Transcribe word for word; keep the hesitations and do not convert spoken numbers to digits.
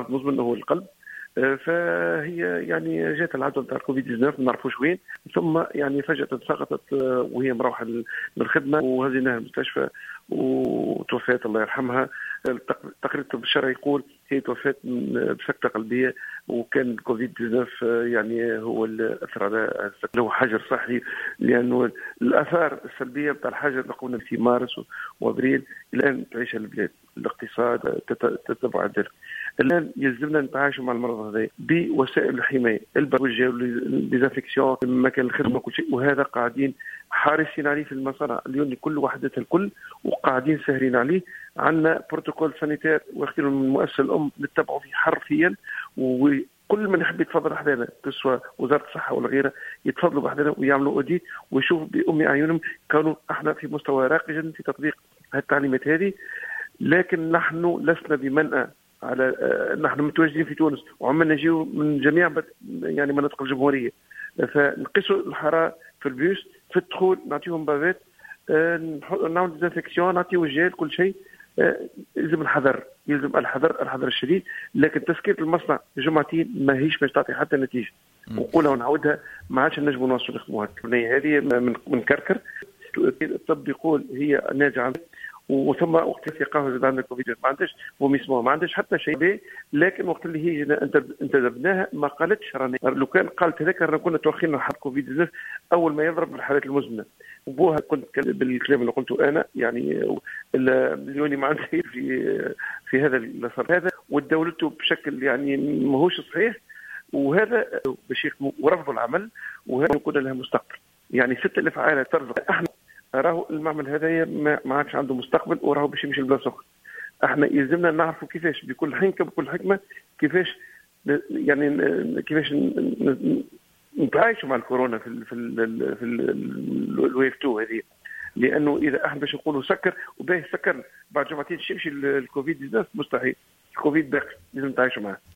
مرض مزمن هو القلب. فهي يعني جات العدوى نتاع الكوفيد تسعة عشر ما نعرفوش وين، ثم يعني فجأة سقطت وهي مروحة للخدمة وهزيناها المستشفى وتوفيت الله يرحمها. التقرير الطب الشرعي يقول هي توفيت بسكتة قلبية، وكان كوفيد تسعة عشر يعني هو اللي أثر على له حجر صحي، لأنه الآثار السلبية بتاع الحجر نقولنا في مارس وأبريل الآن تعيش البلاد، الاقتصاد تتبع ذلك. الآن يلزمنا نتعايش مع المرض هذا بوسائل الحماية، البروجة والديزانفكسيون في مكان الخدمة كل شيء، وهذا قاعدين حارسين عليه في المصانع اليوم كل وحدتها الكل، وقاعدين سهرين عليه. عندنا بروتوكول سانيتير واخدينه من المؤسسة الأم نتبعه فيه حرفيا، وكل من يحب يتفضل أحدانا كسوة وزارة الصحة ولا غيرها يتفضلوا بأحدانا ويعملوا أوديت ويشوفوا بأم أعينهم. كانوا احنا في مستوى راقي جدا في تطبيق التعليمات هذه، لكن نحن لسنا بمنأى على نحن متواجدين في تونس وعملنا نجيو من جميع يعني مناطق الجمهورية، فنقيسوا الحرارة في البيوس في الدخول، نعطيهم بافات، نعمل ديزانفكسيون، نعطيو الجيل كل شيء. يلزم الحذر، يلزم الحذر الحذر الشديد، لكن تسكير المصنع جمعتين ما هيش باش تعطي حتى نتيجة. ونقولها ونعودها ما عادش نجموا نوصلوا نخدموها. هذه من كركر الطب يقول هي ناجعة، وثم وقت الثقافه زاد عندنا كوفيد ما عندش هم يسموها ما عندش حتى شيء به، لكن وقت اللي هي انت انتدبناها ما قالتش راني، لو كان قالت هذاك رانا كنا توخينا حق كوفيد تسعة عشر اول ما يضرب الحالات المزمنه. وبوها كنت بالكلام اللي قلته انا يعني اليوني ما عنده في في هذا اللي صار هذا، ودولته بشكل يعني ماهوش صحيح، وهذا باش يخدموا ورفضوا العمل، وهذا يكون لها مستقبل. يعني ستة آلاف عائله ترزق، احنا راهو المعمل هذايا ما عادش عنده مستقبل وراهو باش يمشي لبلاصه اخرى. احنا يلزمنا نعرفوا كيفاش بكل حنكه بكل حكمه كيفاش يعني كيفاش نتعايشوا مع الكورونا في ال في ال في الويف تو هذه، لانه اذا احنا باش نقولوا سكر وباه سكر بعد جمعتين يمشي الكوفيد تسعة عشر مستحيل. الكوفيد باقي لازم نتعايشوا معه.